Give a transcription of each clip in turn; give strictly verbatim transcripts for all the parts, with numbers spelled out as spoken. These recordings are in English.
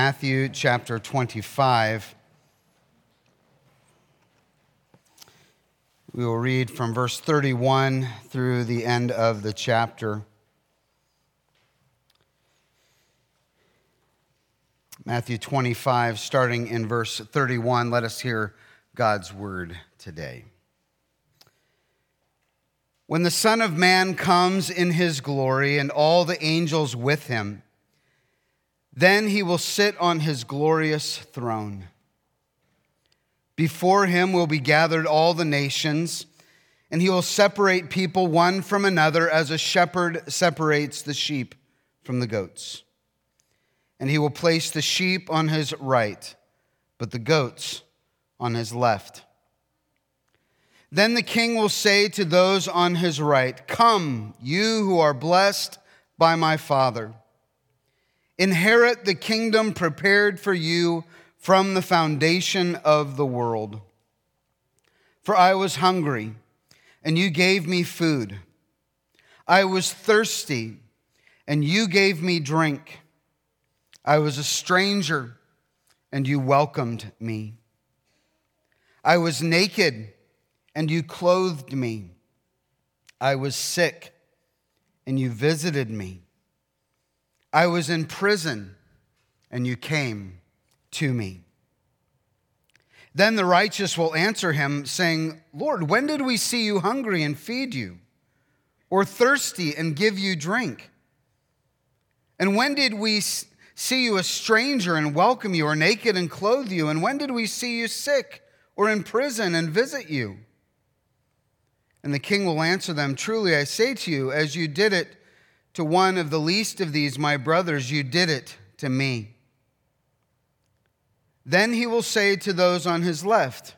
Matthew chapter twenty-five. We will read from verse thirty-one through the end of the chapter. Matthew twenty-five, starting in verse thirty-one. Let us hear God's word today. When the Son of Man comes in his glory and all the angels with him, then he will sit on his glorious throne. Before him will be gathered all the nations, and he will separate people one from another as a shepherd separates the sheep from the goats. And he will place the sheep on his right, but the goats on his left. Then the king will say to those on his right, "Come, you who are blessed by my Father. Inherit the kingdom prepared for you from the foundation of the world. For I was hungry, and you gave me food. I was thirsty, and you gave me drink. I was a stranger, and you welcomed me. I was naked, and you clothed me. I was sick, and you visited me. I was in prison, and you came to me." Then the righteous will answer him, saying, "Lord, when did we see you hungry and feed you, or thirsty and give you drink? And when did we see you a stranger and welcome you, or naked and clothe you? And when did we see you sick or in prison and visit you?" And the king will answer them, "Truly I say to you, as you did it to one of the least of these my brothers, you did it to me." Then he will say to those on his left,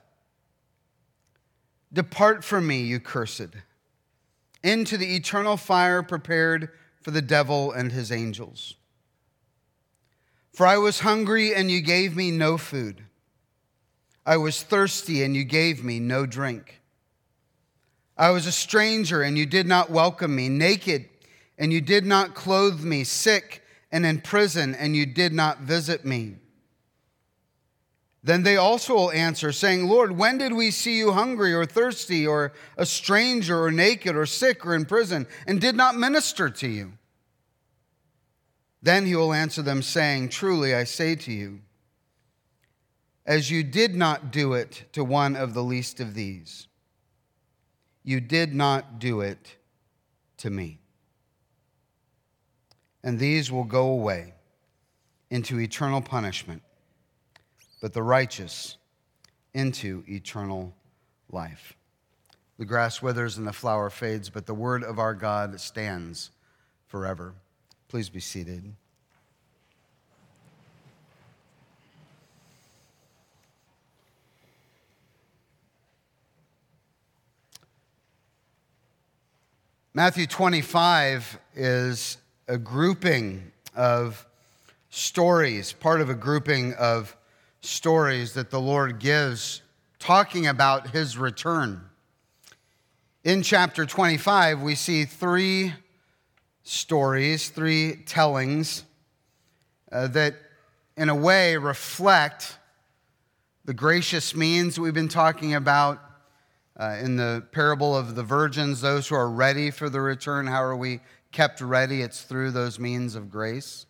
"Depart from me, you cursed, into the eternal fire prepared for the devil and his angels. For I was hungry, and you gave me no food. I was thirsty, and you gave me no drink. I was a stranger, and you did not welcome me, naked, and you did not clothe me, sick and in prison, and you did not visit me." Then they also will answer, saying, "Lord, when did we see you hungry or thirsty or a stranger or naked or sick or in prison and did not minister to you?" Then he will answer them, saying, "Truly I say to you, as you did not do it to one of the least of these, you did not do it to me." And these will go away into eternal punishment, but the righteous into eternal life. The grass withers and the flower fades, but the word of our God stands forever. Please be seated. Matthew twenty-five is a grouping of stories, part of a grouping of stories that the Lord gives talking about his return. In chapter twenty-five, we see three stories, three tellings uh, that in a way reflect the gracious means we've been talking about uh, in the parable of the virgins, those who are ready for the return. How are we kept ready? It's through those means of grace.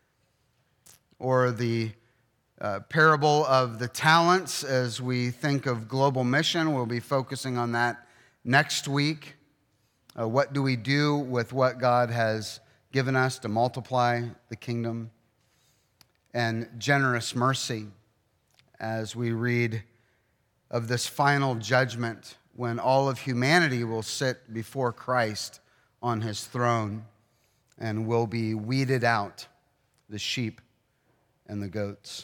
Or the uh, parable of the talents, as we think of global mission. We'll be focusing on that next week. Uh, what do we do with what God has given us to multiply the kingdom? And generous mercy, as we read of this final judgment when all of humanity will sit before Christ on his throne and will be weeded out, the sheep and the goats.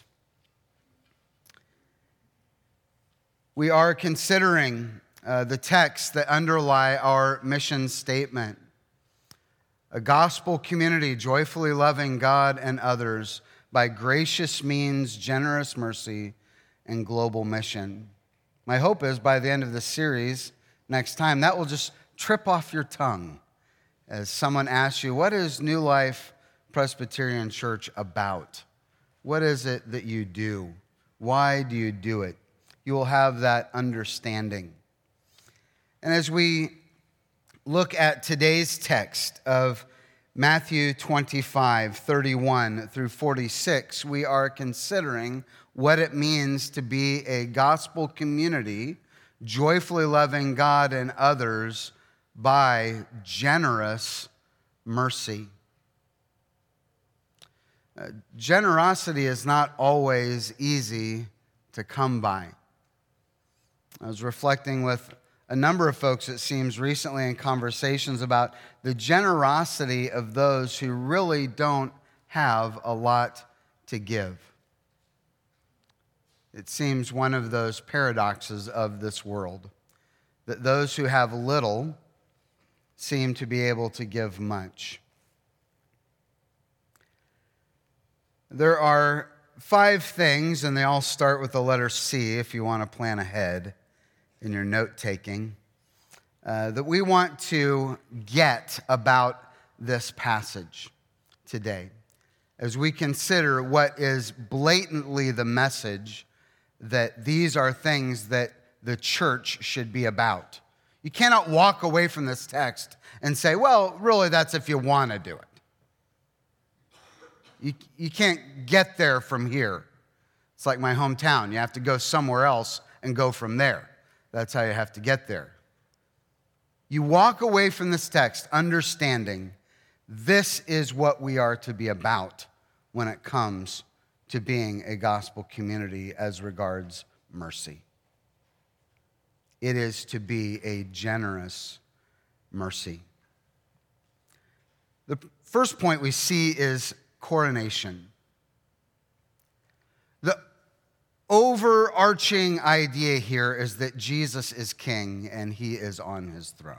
We are considering uh, the texts that underlie our mission statement. A gospel community joyfully loving God and others by gracious means, generous mercy, and global mission. My hope is by the end of the series, next time, that will just trip off your tongue as someone asks you, what is New Life Presbyterian Church about? What is it that you do? Why do you do it? You will have that understanding. And as we look at today's text of Matthew twenty-five, thirty-one through forty-six, we are considering what it means to be a gospel community, joyfully loving God and others by generous mercy. Uh, generosity is not always easy to come by. I was reflecting with a number of folks, it seems, recently in conversations about the generosity of those who really don't have a lot to give. It seems one of those paradoxes of this world, that those who have little seem to be able to give much. There are five things, and they all start with the letter C if you want to plan ahead in your note-taking, uh, that we want to get about this passage today as we consider what is blatantly the message that these are things that the church should be about. You cannot walk away from this text and say, well, really, that's if you want to do it. You, you can't get there from here. It's like my hometown. You have to go somewhere else and go from there. That's how you have to get there. You walk away from this text understanding this is what we are to be about when it comes to being a gospel community as regards mercy. It is to be a generous mercy. The first point we see is coronation. The overarching idea here is that Jesus is king and he is on his throne.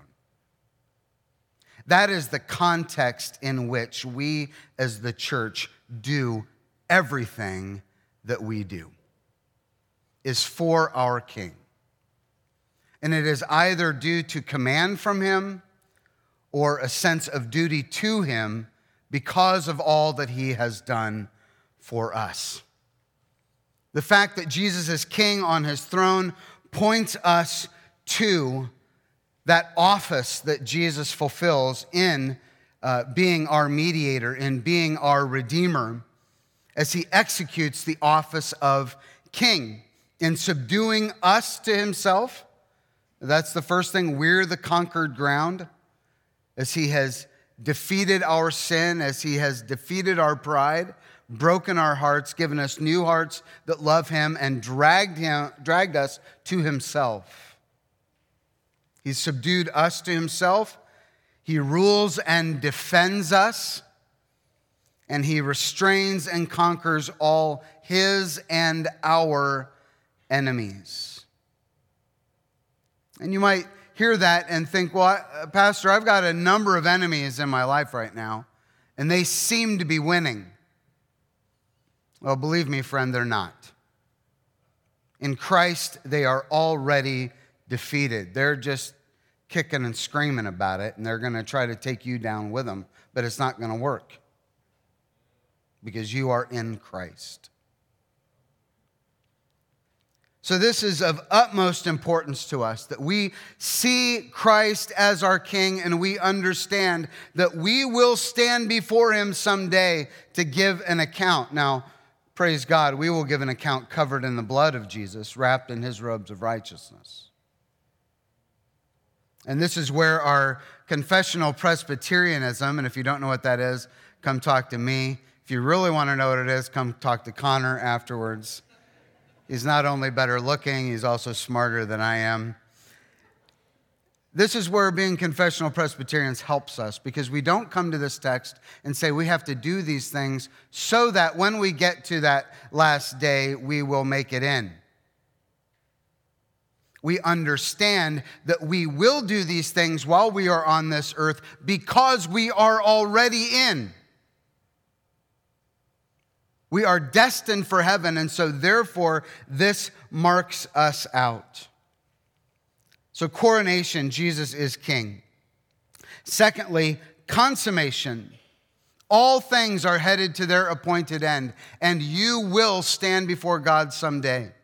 That is the context in which we as the church do everything that we do, is for our king. And it is either due to command from him or a sense of duty to him because of all that he has done for us. The fact that Jesus is king on his throne points us to that office that Jesus fulfills in uh, being our mediator, in being our redeemer, as he executes the office of king in subduing us to himself. That's the first thing. We're the conquered ground, as he has defeated our sin, as he has defeated our pride, broken our hearts, given us new hearts that love him, and dragged him, dragged us to himself. He's subdued us to himself. He rules and defends us, and he restrains and conquers all his and our enemies. And you might hear that and think, well, Pastor, I've got a number of enemies in my life right now, and they seem to be winning. Well, believe me, friend, they're not. In Christ, they are already defeated. They're just kicking and screaming about it, and they're going to try to take you down with them, but it's not going to work because you are in Christ. So this is of utmost importance to us, that we see Christ as our King and we understand that we will stand before him someday to give an account. Now, praise God, we will give an account covered in the blood of Jesus, wrapped in his robes of righteousness. And this is where our confessional Presbyterianism, and if you don't know what that is, come talk to me. If you really want to know what it is, come talk to Connor afterwards. He's not only better looking, he's also smarter than I am. This is where being confessional Presbyterians helps us, because we don't come to this text and say we have to do these things so that when we get to that last day, we will make it in. We understand that we will do these things while we are on this earth because we are already in. We are destined for heaven, and so therefore this marks us out. So coronation, Jesus is king. Secondly, consummation. All things are headed to their appointed end, and you will stand before God someday.